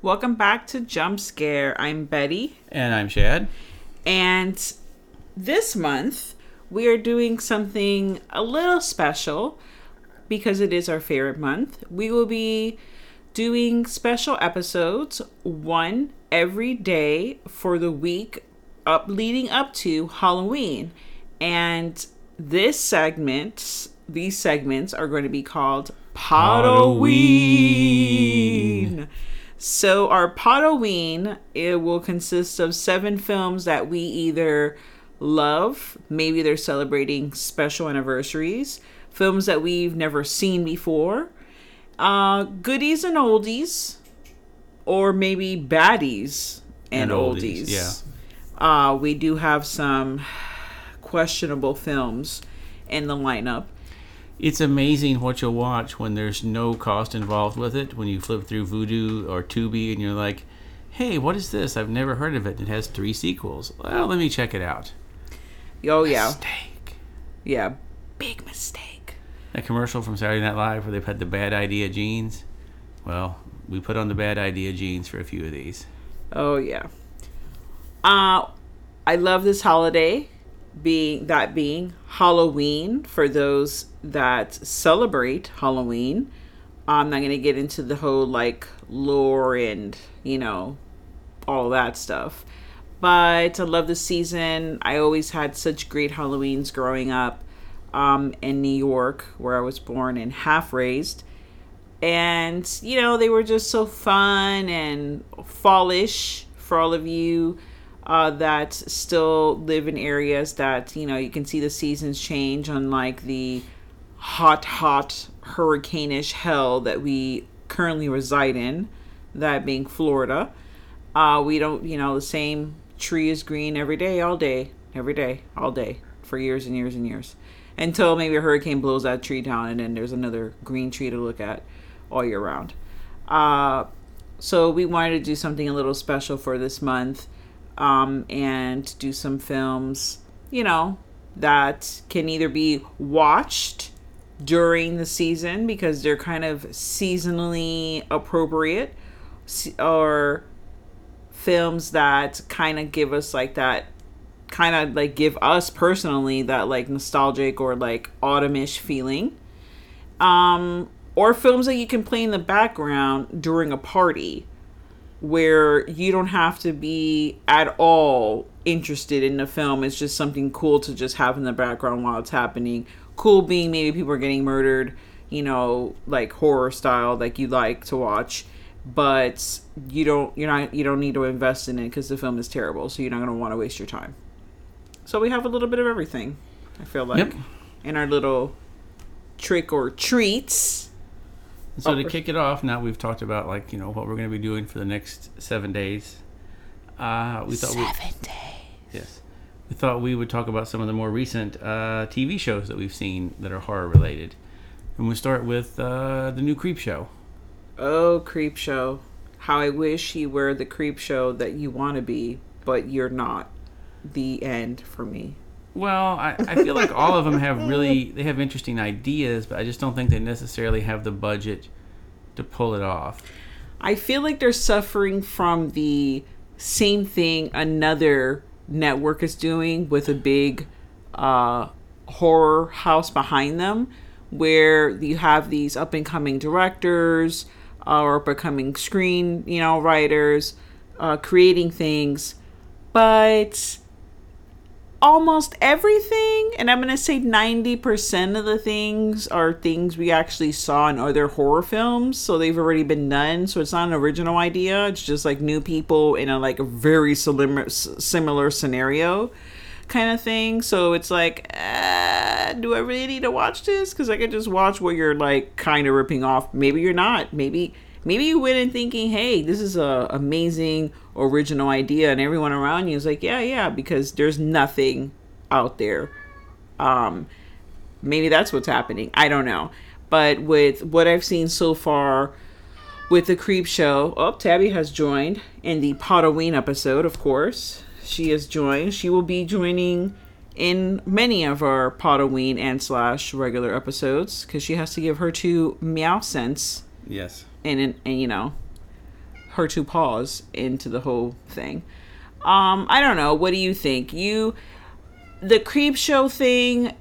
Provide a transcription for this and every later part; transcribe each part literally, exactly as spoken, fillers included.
Welcome back to Jump Scare. I'm Betty. And I'm Shad. And this month, we are doing something a little special because it is our favorite month. We will be doing special episodes, one every day for the week up leading up to Halloween. And this segment, these segments are going to be called Podoween. So our Podoween, it will consist of seven films that we either love, maybe they're celebrating special anniversaries, films that we've never seen before, uh, goodies and oldies, or maybe baddies and, and oldies. oldies. Yeah. Uh, we do have some questionable films in the lineup. It's amazing what you'll watch when there's no cost involved with it. When you flip through Vudu or Tubi and you're like, hey, what is this? I've never heard of it. It has three sequels. Well, let me check it out. Oh, yeah. Mistake. Yeah. Big mistake. That commercial from Saturday Night Live where they put the bad idea jeans. Well, we put on the bad idea jeans for a few of these. Oh, yeah. Uh, I love this holiday. Being that being Halloween for those that celebrate Halloween. I'm not going to get into the whole like lore and, you know, all that stuff. But I love the season. I always had such great Halloweens growing up um, in New York, where I was born and half raised. And, you know, they were just so fun and fallish for all of you Uh, that still live in areas that, you know, you can see the seasons change, unlike the hot, hot hurricane-ish hell that we currently reside in, that being Florida. Uh, we don't, you know, the same tree is green every day, all day, every day, all day, for years and years and years. Until maybe a hurricane blows that tree down and then there's another green tree to look at all year round. Uh, so we wanted to do something a little special for this month. Um, and do some films, you know, that can either be watched during the season because they're kind of seasonally appropriate, or films that kind of give us like that, kind of like give us personally that like nostalgic or like autumn-ish feeling. Um, or films that you can play in the background during a party, where you don't have to be at all interested in the film. It's just something cool to just have in the background while it's happening. Cool being maybe people are getting murdered, you know, like horror style, like you like to watch, but you don't, you're not, you don't need to invest in it because the film is terrible. So you're not going to want to waste your time. So we have a little bit of everything, I feel like, yep. in our little trick or treats. So to kick it off, now we've talked about like, you know, what we're going to be doing for the next seven days. Uh, we thought seven we, days. Yes. We thought we would talk about some of the more recent uh, T V shows that we've seen that are horror related. And we'll start with uh, the new Creep Show. Oh, Creep Show. How I wish you were the Creep Show that you want to be, but you're not. The end for me. Well, I, I feel like all of them have really, they have interesting ideas, but I just don't think they necessarily have the budget to pull it off. I feel like they're suffering from the same thing another network is doing with a big uh, horror house behind them, where you have these up-and-coming directors uh, or up-and-coming screen, you know, writers uh, creating things, but almost everything, and I'm going to say ninety percent of the things are things we actually saw in other horror films, so they've already been done, so it's not an original idea, it's just like new people in a like a very similar, similar scenario kind of thing. So it's like, uh, do I really need to watch this? Because I could just watch what you're like kind of ripping off. Maybe you're not. Maybe maybe you went in thinking, hey, this is a amazing original idea, and everyone around you is like, yeah, yeah, because there's nothing out there. Um, maybe that's what's happening. I don't know. But with what I've seen so far with the Creep Show, oh, Tabby has joined in the Podoween episode, of course. She has joined. She will be joining in many of our Podoween and slash regular episodes because she has to give her two meow cents. Yes. And, and, and, you know, her two paws into the whole thing. Um, I don't know. What do you think? You, the creep show thing,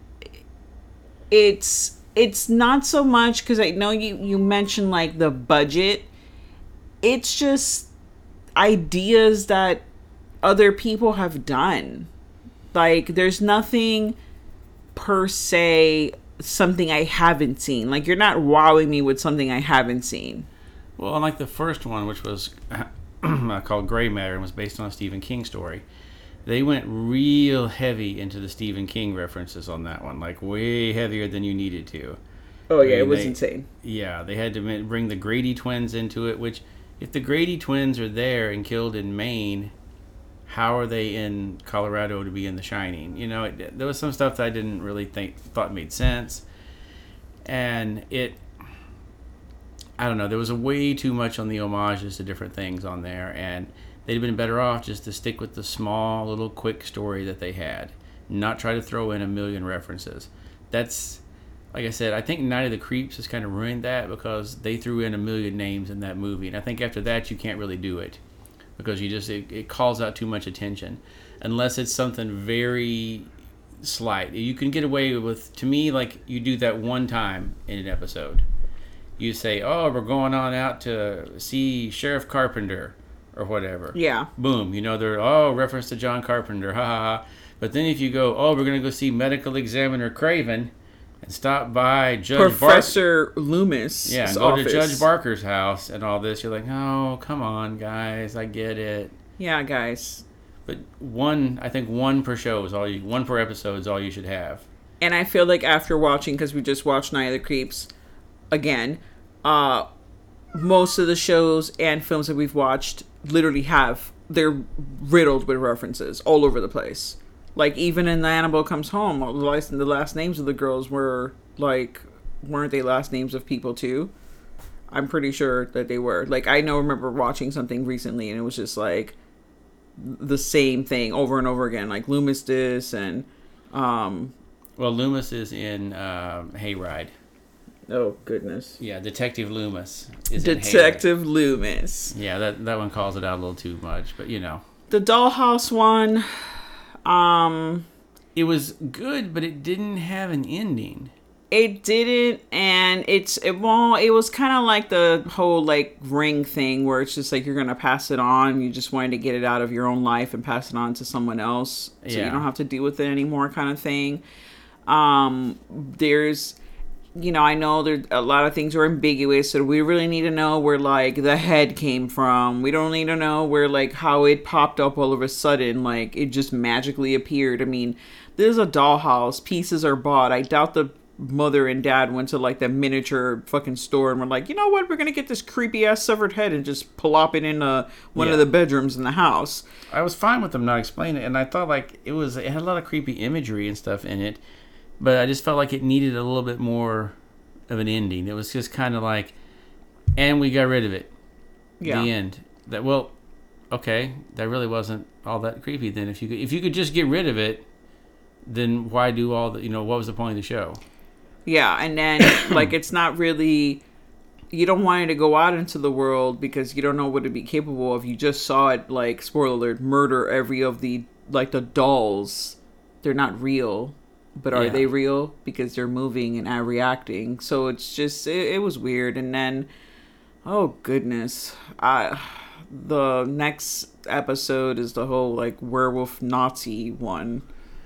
it's it's not so much because I know you you mentioned like the budget. It's just ideas that other people have done. Like there's nothing per se something I haven't seen. Like you're not wowing me with something I haven't seen. Well, unlike the first one, which was called Gray Matter and was based on a Stephen King story, they went real heavy into the Stephen King references on that one, like way heavier than you needed to. Oh yeah, I mean, it was they, insane. Yeah, they had to bring the Grady twins into it, which if the Grady twins are there and killed in Maine, how are they in Colorado to be in The Shining? You know, it, there was some stuff that I didn't really think thought made sense, and it. I don't know. There was a way too much on the homages to different things on there, and they'd have been better off just to stick with the small, little, quick story that they had, not try to throw in a million references. That's, like I said, I think Night of the Creeps has kind of ruined that because they threw in a million names in that movie, and I think after that you can't really do it because you just it, it calls out too much attention, unless it's something very slight. You can get away with, to me, like you do that one time in an episode. You say, oh, we're going on out to see Sheriff Carpenter or whatever. Yeah. Boom. You know, they're, oh, reference to John Carpenter. Ha ha ha. But then if you go, oh, we're going to go see Medical Examiner Craven and stop by Judge Professor Bar- Loomis. Yeah, and go office. to Judge Barker's house and all this. You're like, oh, come on, guys. I get it. Yeah, guys. But one, I think one per show is all you, one per episode is all you should have. And I feel like after watching, because we just watched Night of the Creeps again, Uh, most of the shows and films that we've watched literally have, they're riddled with references all over the place. Like, even in The Annabelle Comes Home, the last, the last names of the girls were, like, weren't they last names of people, too? I'm pretty sure that they were. Like, I know, remember watching something recently, and it was just, like, the same thing over and over again. Like, Loomis this, and, um... Well, Loomis is in uh, Hayride. Oh, goodness. Yeah, Detective Loomis is Detective Loomis. Yeah, that that one calls it out a little too much, but you know. The Dollhouse one, um... it was good, but it didn't have an ending. It didn't, and it's, it, well, it was kind of like the whole, like, Ring thing, where it's just like you're going to pass it on, you just wanted to get it out of your own life and pass it on to someone else, so yeah. You don't have to deal with it anymore kind of thing. Um, there's... You know, I know there a lot of things are ambiguous, so we really need to know where, like, the head came from. We don't need to know where, like, how it popped up all of a sudden, like, it just magically appeared. I mean, this is a dollhouse. Pieces are bought. I doubt the mother and dad went to, like, the miniature fucking store and were like, you know what, we're going to get this creepy-ass severed head and just plop it in uh, one yeah. of the bedrooms in the house. I was fine with them not explaining it, and I thought, like, it was, it had a lot of creepy imagery and stuff in it. But I just felt like it needed a little bit more of an ending. It was just kind of like, and we got rid of it. Yeah. The end. That well, okay, that really wasn't all that creepy. Then if you could, if you could just get rid of it, then why do all the, you know, what was the point of the show? Yeah, and then like it's not really, you don't want it to go out into the world because you don't know what it'd be capable of. You just saw it, like, spoiler alert, murder every of the, like, the dolls. They're not real. But are yeah. they real? Because they're moving and not reacting. So it's just, it, it was weird. And then, oh goodness. I, the next episode is the whole, like, werewolf Nazi one.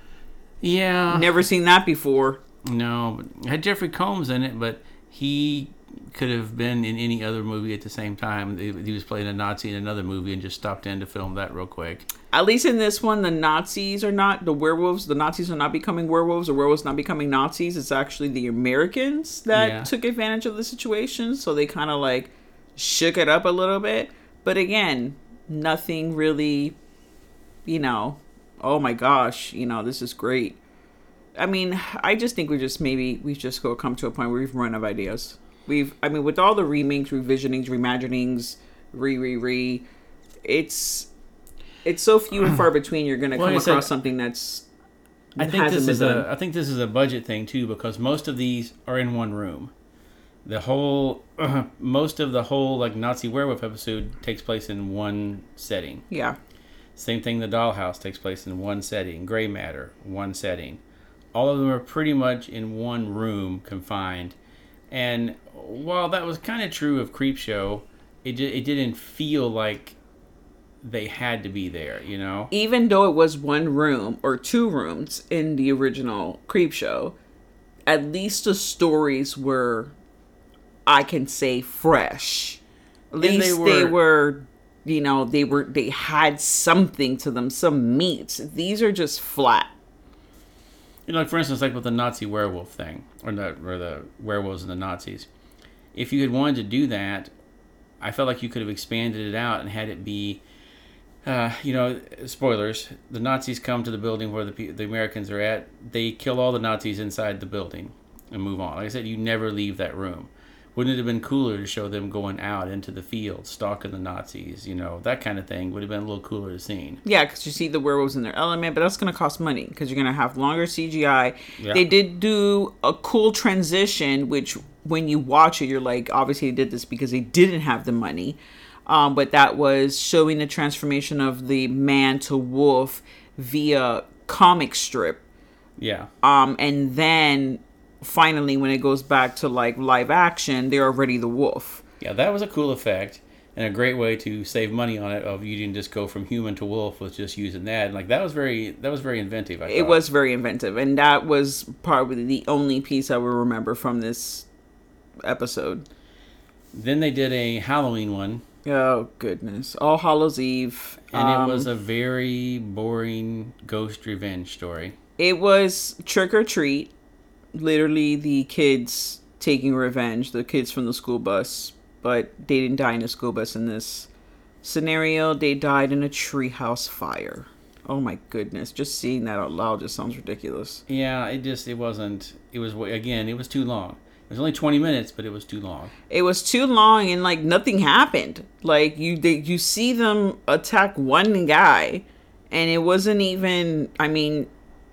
Yeah. Never seen that before. No. It had Jeffrey Combs in it, but he could have been in any other movie at the same time. He was playing a Nazi in another movie and just stopped in to film that real quick. At least in this one, the Nazis are not, the werewolves, the Nazis are not becoming werewolves, or werewolves not becoming Nazis. It's actually the Americans that yeah. took advantage of the situation. So they kind of like shook it up a little bit. But again, nothing really, you know, oh my gosh, you know, this is great. I mean, I just think we just maybe, we've just go come to a point where we've run out of ideas. We've, I mean, with all the remakes, revisionings, reimaginings, re, re, re, it's, it's so few and far between you're going to well, come across said, something that's, I think this is a, I think this is a budget thing too, because most of these are in one room. The whole, uh, most of the whole like Nazi werewolf episode takes place in one setting. Yeah. Same thing, the dollhouse takes place in one setting. Gray matter, one setting. All of them are pretty much in one room, confined. And while that was kind of true of Creepshow, it di- it didn't feel like they had to be there, you know? Even though it was one room or two rooms in the original Creepshow, at least the stories were, I can say, fresh. At least they were, they were, you know, they were, they had something to them, some meat. These are just flat. You know, like for instance, like with the Nazi werewolf thing, or the, or the werewolves and the Nazis. If you had wanted to do that, I felt like you could have expanded it out and had it be, uh, you know, spoilers. The Nazis come to the building where the the Americans are at. They kill all the Nazis inside the building and move on. Like I said, you never leave that room. Wouldn't it have been cooler to show them going out into the field, stalking the Nazis, you know, that kind of thing would have been a little cooler to see. Yeah, because you see the werewolves in their element, but that's going to cost money because you're going to have longer C G I. Yeah. They did do a cool transition, which when you watch it, you're like, obviously they did this because they didn't have the money. Um, but that was showing the transformation of the man to wolf via comic strip. Yeah. Um, and then finally, when it goes back to like live action, they're already the wolf. Yeah, that was a cool effect and a great way to save money on it. Of you didn't just go from human to wolf with just using that. Like that was very that was very inventive. I it thought. was very inventive, and that was probably the only piece I will remember from this episode. Then they did a Halloween one. Oh goodness! All Hallows Eve, and um, it was a very boring ghost revenge story. It was trick or treat. Literally the kids taking revenge, the kids from the school bus, but they didn't die in a school bus in this scenario. They died in a treehouse fire. Oh my goodness, just seeing that out loud just sounds ridiculous. Yeah, it just, it wasn't, it was, again, it was too long. It was only twenty minutes, but it was too long. It was too long and like nothing happened. Like you they, you see them attack one guy and it wasn't even, I mean,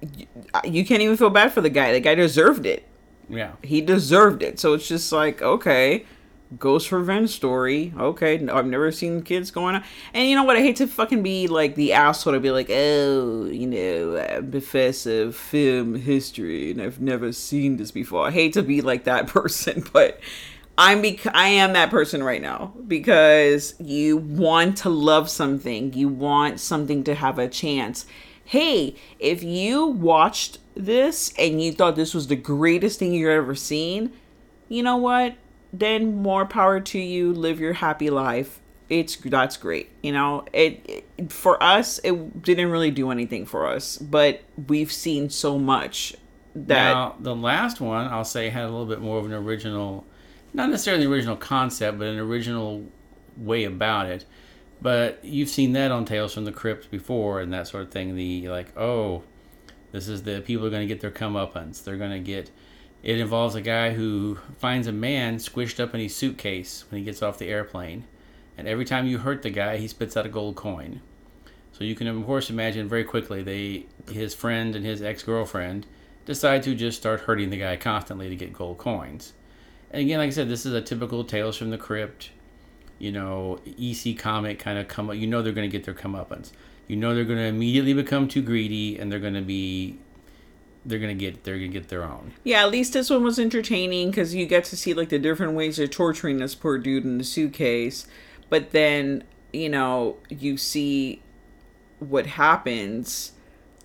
you can't even feel bad for the guy. The guy deserved it. Yeah. He deserved it. So it's just like, okay, ghost revenge story. Okay, I've never seen kids going on. And you know what? I hate to fucking be like the asshole to be like, oh, you know, uh, Bethesda film history, and I've never seen this before. I hate to be like that person, but I'm bec- I am that person right now because you want to love something. You want something to have a chance. Hey, if you watched this and you thought this was the greatest thing you've ever seen, you know what? Then more power to you. Live your happy life. It's that's great. You know, it, it for us, it didn't really do anything for us, but we've seen so much that. Now, the last one I'll say had a little bit more of an original, not necessarily the original concept, but an original way about it. But you've seen that on Tales from the Crypt before and that sort of thing. The like, oh, this is the people are going to get their comeuppance. They're going to get. It involves a guy who finds a man squished up in his suitcase when he gets off the airplane, and every time you hurt the guy, he spits out a gold coin. So you can of course imagine very quickly they his friend and his ex-girlfriend decide to just start hurting the guy constantly to get gold coins. And again, like I said, this is a typical Tales from the Crypt. You know, E C comic kind of come up. You know they're going to get their comeuppance. You know they're going to immediately become too greedy, and they're going to be, they're going to get, they're going to get their own. Yeah, at least this one was entertaining because you get to see like the different ways they're torturing this poor dude in the suitcase. But then, you know, you see what happens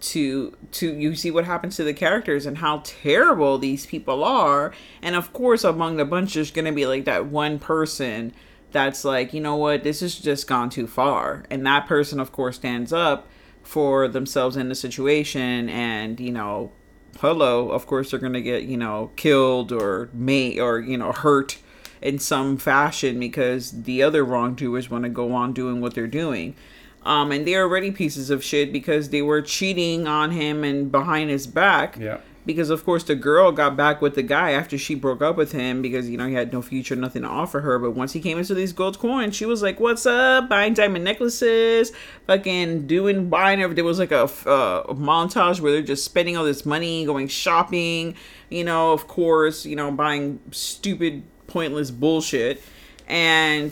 to to you see what happens to the characters and how terrible these people are. And of course, among the bunch, there's going to be like that one person that's like, you know what, this has just gone too far. And that person, of course, stands up for themselves in the situation. And, you know, hello, of course, they're going to get, you know, killed or may or, you know, hurt in some fashion because the other wrongdoers want to go on doing what they're doing. Um, and they're already pieces of shit because they were cheating on him and behind his back. Yeah. Because, of course, the girl got back with the guy after she broke up with him because, you know, he had no future, nothing to offer her. But once he came into these gold coins, she was like, what's up? Buying diamond necklaces, fucking doing, buying everything. There was like a, uh, a montage where they're just spending all this money, going shopping, you know, of course, you know, buying stupid pointless bullshit. And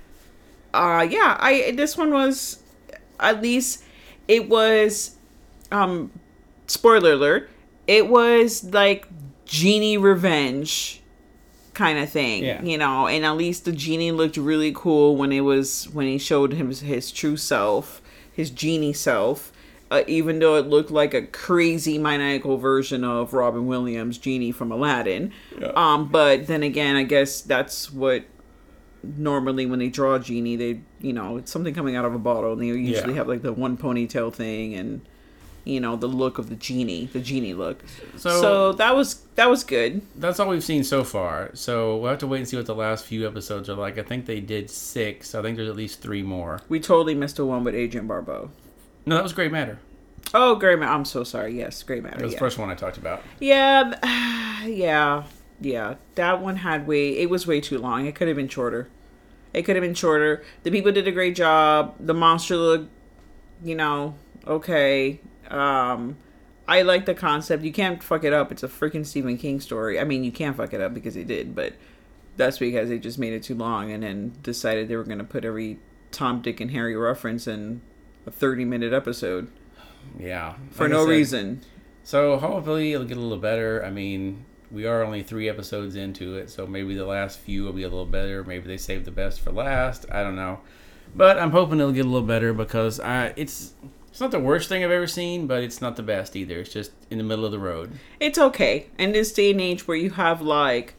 uh, yeah, I this one was, at least it was, um, spoiler alert, it was like genie revenge kind of thing, yeah. you know, and at least the genie looked really cool when it was, when he showed him his, his true self, his genie self, uh, even though it looked like a crazy maniacal version of Robin Williams' genie from Aladdin. Yeah. Um, but then again, I guess that's what normally when they draw a genie, they, you know, it's something coming out of a bottle, and they usually yeah. have like the one ponytail thing and, you know, the look of the genie, the genie look. So, so that was that was good. That's all we've seen so far. So we'll have to wait and see what the last few episodes are like. I think they did six. I think there's at least three more. We totally missed the one with Adrian Barbeau. No, that was Grey Matter. Oh, Grey Matter. I'm so sorry. Yes, Grey Matter. That was yeah. the first one I talked about. Yeah, yeah, yeah. That one had way. It was way too long. It could have been shorter. It could have been shorter. The people did a great job. The monster looked, you know, okay. Um, I like the concept. You can't fuck it up. It's a freaking Stephen King story. I mean, you can't fuck it up because he did, but that's because they just made it too long and then decided they were going to put every Tom, Dick, and Harry reference in a thirty-minute episode. Yeah. For like no said, reason. So hopefully it'll get a little better. I mean, we are only three episodes into it, so maybe the last few will be a little better. Maybe they saved the best for last. I don't know. But I'm hoping it'll get a little better because I, it's... It's not the worst thing I've ever seen, but it's not the best either. It's just in the middle of the road. It's okay. In this day and age where you have, like,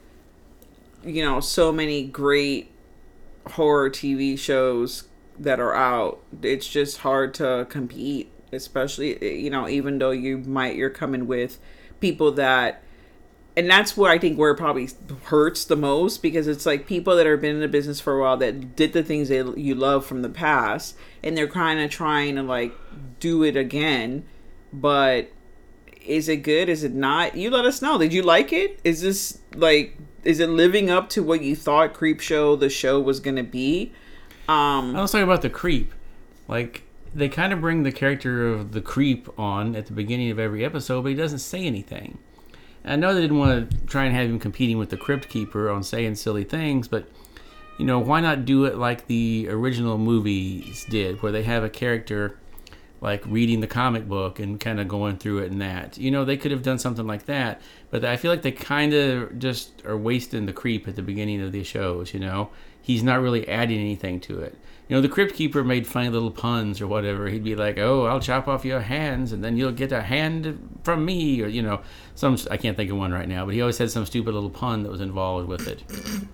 you know, so many great horror T V shows that are out, it's just hard to compete. Especially, you know, even though you might, you're coming with people that, and that's where I think where it probably hurts the most, because it's like people that have been in the business for a while that did the things that you love from the past, and they're kind of trying to like do it again. But is it good? Is it not? You let us know. Did you like it? Is this like, is it living up to what you thought Creepshow, the show, was going to be? Um, I was talking about the creep. Like, they kind of bring the character of the creep on at the beginning of every episode, but he doesn't say anything. I know they didn't want to try and have him competing with the Crypt Keeper on saying silly things, but, you know, why not do it like the original movies did, where they have a character, like, reading the comic book and kind of going through it and that. You know, they could have done something like that, but I feel like they kind of just are wasting the creep at the beginning of the shows, you know? He's not really adding anything to it. You know, the Crypt Keeper made funny little puns or whatever. He'd be like, oh, I'll chop off your hands and then you'll get a hand from me. Or, you know, some, I can't think of one right now, but he always had some stupid little pun that was involved with it.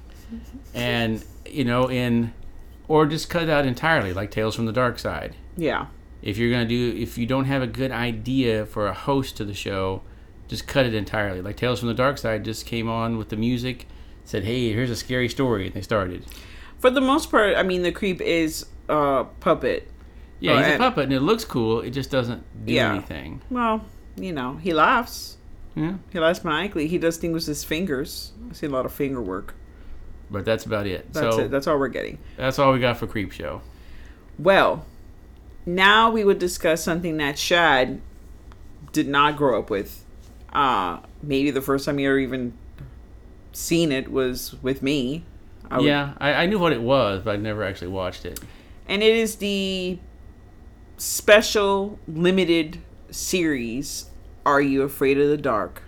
And, you know, in, or just cut it out entirely, like Tales from the Dark Side. Yeah. If you're going to do, if you don't have a good idea for a host to the show, just cut it entirely. Like Tales from the Dark Side just came on with the music, said, hey, here's a scary story, and they started. For the most part, I mean, the creep is a uh, puppet. Yeah, he's uh, a puppet, and it looks cool. It just doesn't do yeah. anything. Well, you know, he laughs. Yeah. He laughs maniacally. He does things with his fingers. I see a lot of finger work. But that's about it. That's so it. That's all we're getting. That's all we got for Creepshow. Well, now we would discuss something that Shad did not grow up with. Uh, maybe the first time you ever even seen it was with me. I would, yeah, I, I knew what it was, but I'd never actually watched it. And it is the special limited series, Are You Afraid of the Dark?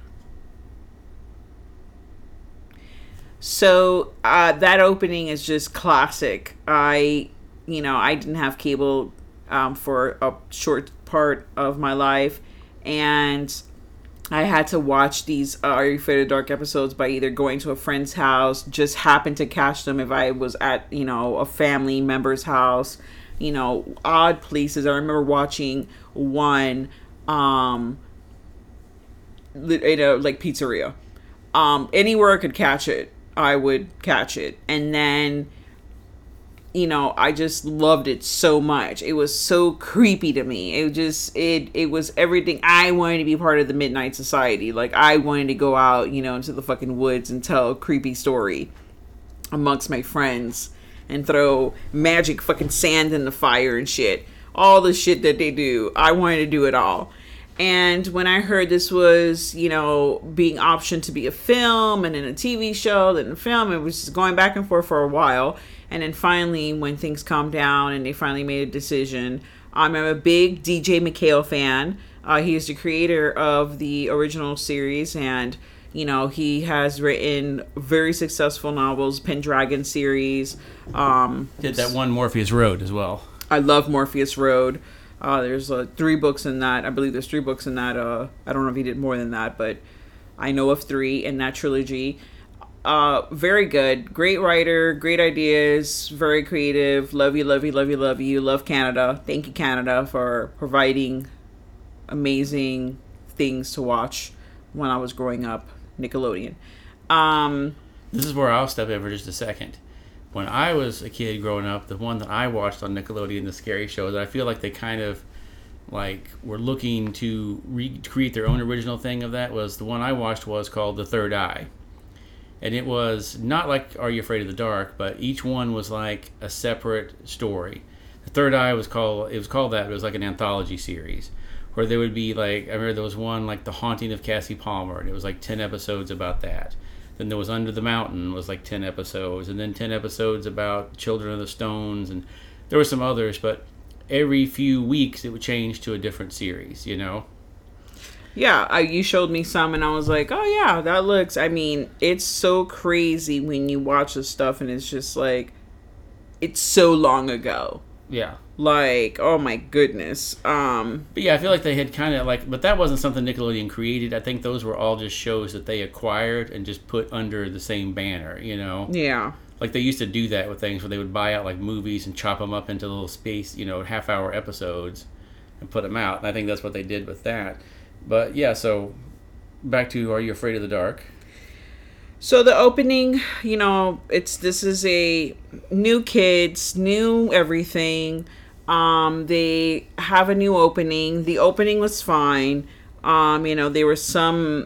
So uh, that opening is just classic. I, you know, I didn't have cable um, for a short part of my life, and I had to watch these uh, Are You Afraid of the Dark episodes by either going to a friend's house, just happened to catch them if I was at, you know, a family member's house, you know, odd places. I remember watching one, um, you know, like pizzeria. Um, anywhere I could catch it, I would catch it. And then, you know, I just loved it so much. It was so creepy to me. It just, it, it was everything. I wanted to be part of the Midnight Society. Like, I wanted to go out, you know, into the fucking woods and tell a creepy story amongst my friends and throw magic fucking sand in the fire and shit. All the shit that they do. I wanted to do it all. And when I heard this was, you know, being optioned to be a film and then a T V show, then a film, it was just going back and forth for a while. And then finally, when things calmed down and they finally made a decision, um, I'm a big D J McHale fan. Uh, he is the creator of the original series, and, you know, he has written very successful novels, Pendragon series. Um, Did that one Morpheus Road as well. I love Morpheus Road. Uh, there's uh, three books in that. I believe there's three books in that. Uh, I don't know if he did more than that, but I know of three in that trilogy. Uh, very good. Great writer. Great ideas. Very creative. Love you, love you, love you, love you. Love Canada. Thank you, Canada, for providing amazing things to watch when I was growing up. Nickelodeon. Um, this is where I'll step in for just a second. When I was a kid growing up, the one that I watched on Nickelodeon, the scary shows, I feel like they kind of like were looking to recreate their own original thing of that, was the one I watched was called The Third Eye. And it was not like Are You Afraid of the Dark, but each one was like a separate story. The Third Eye was called, it was called that, but it was like an anthology series. Where there would be like, I remember there was one like The Haunting of Cassie Palmer, and it was like ten episodes about that. Then there was Under the Mountain, was like ten episodes, and then ten episodes about Children of the Stones, and there were some others, but every few weeks it would change to a different series, you know? Yeah, I, you showed me some, and I was like, oh yeah, that looks, I mean, it's so crazy when you watch this stuff, and it's just like, it's so long ago. Yeah. Like, oh my goodness. Um, but yeah, I feel like they had kind of like, but that wasn't something Nickelodeon created. I think those were all just shows that they acquired and just put under the same banner, you know? Yeah. Like they used to do that with things where they would buy out like movies and chop them up into little space, you know, half hour episodes and put them out. And I think that's what they did with that. But yeah, so back to Are You Afraid of the Dark? So the opening, you know, it's this is a new kids, new everything. Um, they have a new opening. The opening was fine. Um, you know, there was some,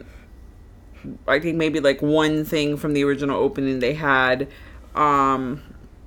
I think maybe like one thing from the original opening they had. Um,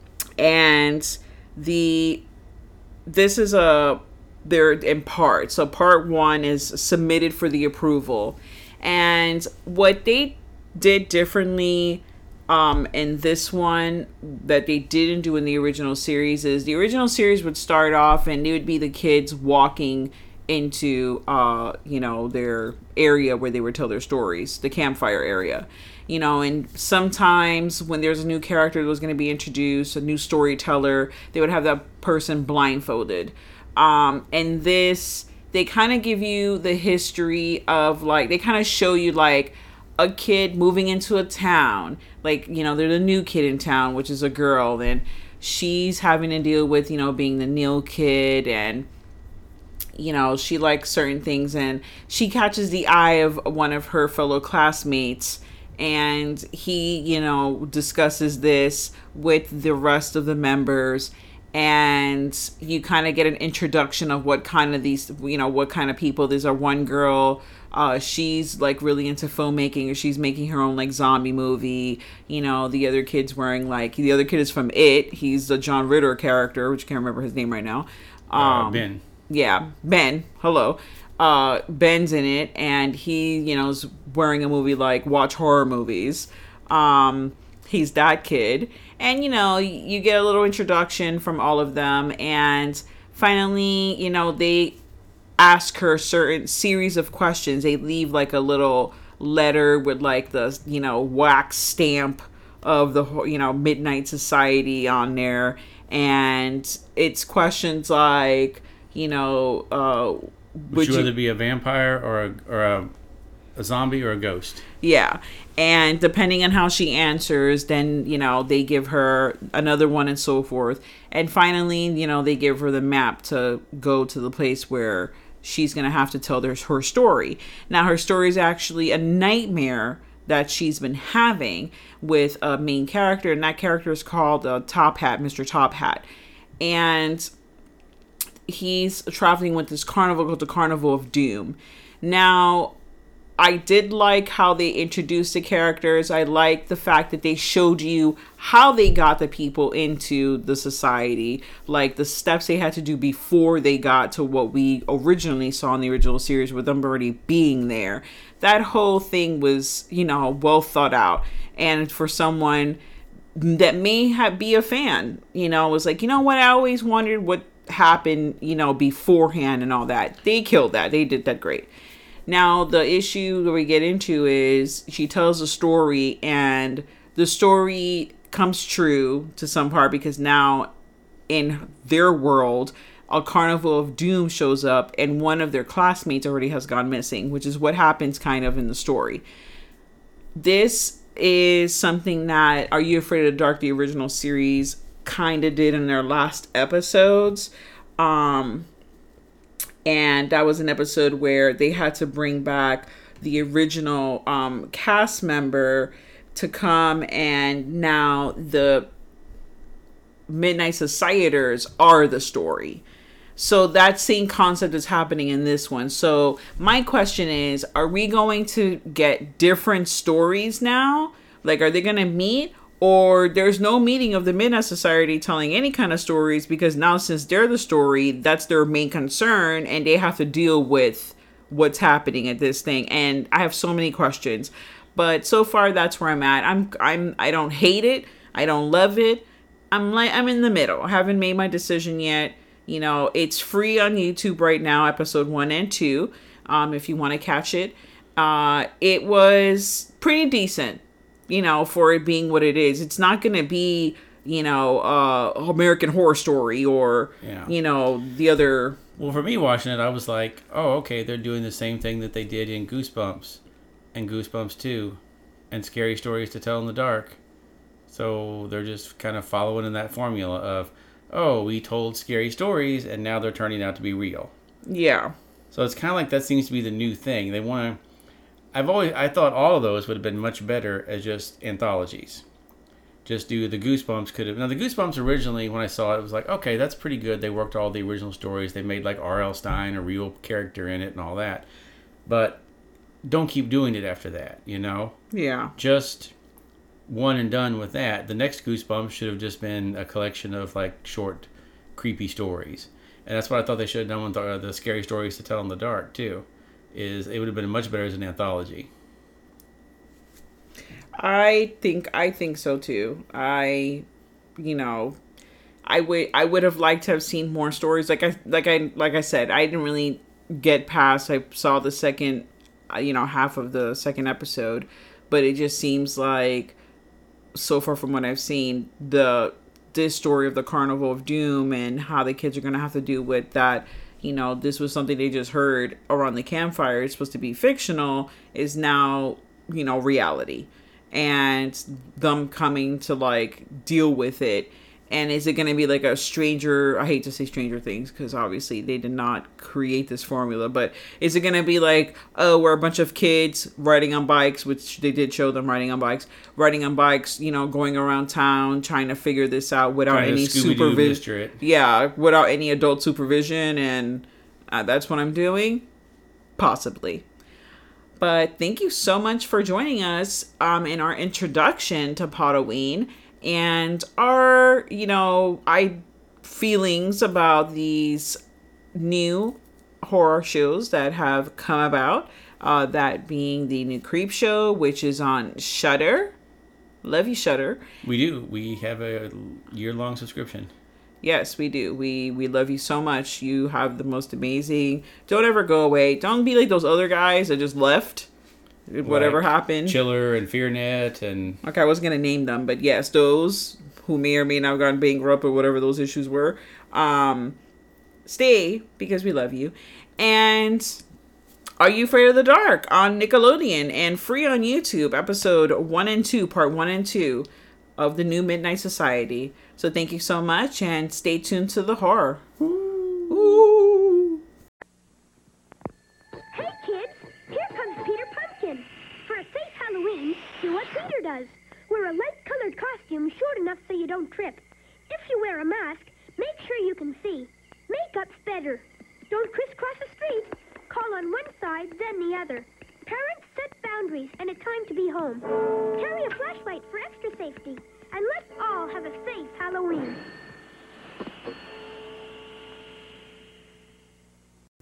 and the, this is a, they're in parts. So part one is submitted for the approval. And what they did differently um in this one that they didn't do in the original series is the original series would start off and it would be the kids walking into uh you know their area where they would tell their stories, the campfire area, you know, and sometimes when there's a new character that was going to be introduced, a new storyteller, they would have that person blindfolded. Um and this, they kind of give you the history of like, they kind of show you like a kid moving into a town, like, you know, they're the new kid in town, which is a girl, and she's having to deal with, you know, being the new kid, and, you know, she likes certain things, and she catches the eye of one of her fellow classmates, and he, you know, discusses this with the rest of the members, and you kind of get an introduction of what kind of these, you know, what kind of people. There's a one girl, uh, she's like really into filmmaking, or she's making her own like zombie movie. You know, the other kid's wearing like, the other kid is from It. He's the John Ritter character, which I can't remember his name right now. Um, uh, Ben. Yeah, Ben. Hello. Uh, Ben's in it, and he, you know, is wearing a movie like Watch Horror Movies. Um, he's that kid. And, you know, you get a little introduction from all of them. And finally, you know, they ask her certain series of questions. They leave like a little letter with like the, you know, wax stamp of the, you know, Midnight Society on there. And it's questions like, you know, uh, would you rather be a vampire or a, or a, a zombie or a ghost? Yeah. And depending on how she answers, then, you know, they give her another one and so forth. And finally, you know, they give her the map to go to the place where she's going to have to tell their, her story. Now, her story is actually a nightmare that she's been having with a main character. And that character is called uh, Top Hat, Mister Top Hat. And he's traveling with this carnival called the Carnival of Doom. Now, I did like how they introduced the characters. I like the fact that they showed you how they got the people into the society, like the steps they had to do before they got to what we originally saw in the original series with them already being there. That whole thing was, you know, well thought out. And for someone that may have, be a fan, you know, was like, you know what, I always wondered what happened, you know, beforehand and all that. They killed that. They did that great. Now, the issue that we get into is she tells a story, and the story comes true to some part because now in their world, a carnival of doom shows up and one of their classmates already has gone missing, which is what happens kind of in the story. This is something that Are You Afraid of the Dark, the original series, kind of did in their last episodes. Um... And that was an episode where they had to bring back the original um, cast member to come. And now the Midnight Societers are the story. So that same concept is happening in this one. So my question is, are we going to get different stories now? Like, are they going to meet? Or there's no meeting of the Midnight Society telling any kind of stories, because now since they're the story, that's their main concern, and they have to deal with what's happening at this thing. And I have so many questions, but so far that's where I'm at. I'm I'm I don't hate it. I don't love it. I'm like I'm in the middle. I haven't made my decision yet. You know, it's free on YouTube right now, episode one and two. Um, if you want to catch it, uh, it was pretty decent. You know, for it being what it is. It's not going to be, you know, uh, American Horror Story or, yeah. you know, the other. Well, for me watching it, I was like, oh, okay, they're doing the same thing that they did in Goosebumps and Goosebumps two and Scary Stories to Tell in the Dark. So they're just kind of following in that formula of, oh, we told scary stories and now they're turning out to be real. Yeah. So it's kind of like that seems to be the new thing. They want to. I've always I thought all of those would have been much better as just anthologies. Just do the Goosebumps could have. Now the Goosebumps originally, when I saw it, it was like, okay, that's pretty good. They worked all the original stories. They made like R L. Stine a real character in it and all that. But don't keep doing it after that, you know? Yeah. Just one and done with that. The next Goosebumps should have just been a collection of like short, creepy stories. And that's what I thought they should have done with the, the Scary Stories to Tell in the Dark too. Is it would have been much better as an anthology. I think I think so too. I, you know, I would I would have liked to have seen more stories. Like I like I like I said, I didn't really get past. I saw the second, you know, half of the second episode, but it just seems like so far from what I've seen, the this story of the Carnival of Doom and how the kids are gonna have to deal with that. You know, this was something they just heard around the campfire. It's supposed to be fictional, is now, you know, reality. And them coming to, like, deal with it. And is it going to be like a Stranger... I hate to say Stranger Things, because obviously they did not create this formula. But is it going to be like, oh, we're a bunch of kids riding on bikes, which they did show them riding on bikes. Riding on bikes, you know, going around town, trying to figure this out without any supervision. Yeah, without any adult supervision. And uh, that's what I'm doing? Possibly. But thank you so much for joining us um, in our introduction to Potaween. And our, you know, I feelings about these new horror shows that have come about. Uh, that being the new Creep Show, which is on Shudder. Love you, Shudder. We do. We have a year-long subscription. Yes, we do. We we love you so much. You have the most amazing. Don't ever go away. Don't be like those other guys that just left. Whatever like happened. Chiller and FearNet and... Okay, I wasn't going to name them, but yes, those who may or may not have gone bankrupt or whatever those issues were. Um, stay, because we love you. And Are You Afraid of the Dark on Nickelodeon and free on YouTube, episode one and two, part one and two of the new Midnight Society. So thank you so much and stay tuned to the horror. Ooh. Ooh. Hey kids, here comes Peter Pumpkin. For a safe Halloween, do what Peter does. Wear a light-colored costume short enough so you don't trip. If you wear a mask, make sure you can see. Makeup's better. Don't crisscross the street. Call on one side, then the other. Parents, boundaries and it's time to be home. Carry a flashlight for extra safety. And let's all have a safe Halloween.